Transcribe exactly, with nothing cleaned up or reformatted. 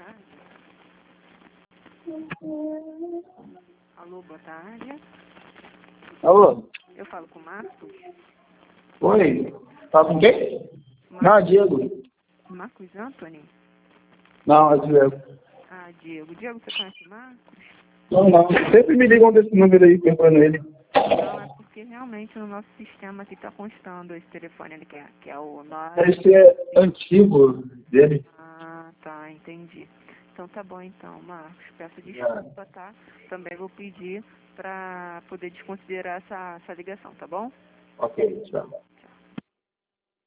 tarde. Alô, boa tarde. Alô? Eu falo com o Marcos. Oi. Fala com quem? Marcos. Não, Diego. Marcos Anthony? Não, é Diego. Ah, Diego. Diego, você conhece o Marcos? Não, não. Sempre me ligam desse número aí, perguntando ele. Não, é porque realmente no nosso sistema aqui está constando esse telefone ali, que é, que é o nove. Esse é antigo dele. Ah, tá, entendi. Então tá bom então, Marcos. Peço desculpa, tá? Também vou pedir para poder desconsiderar essa, essa ligação, tá bom? Ok, tchau.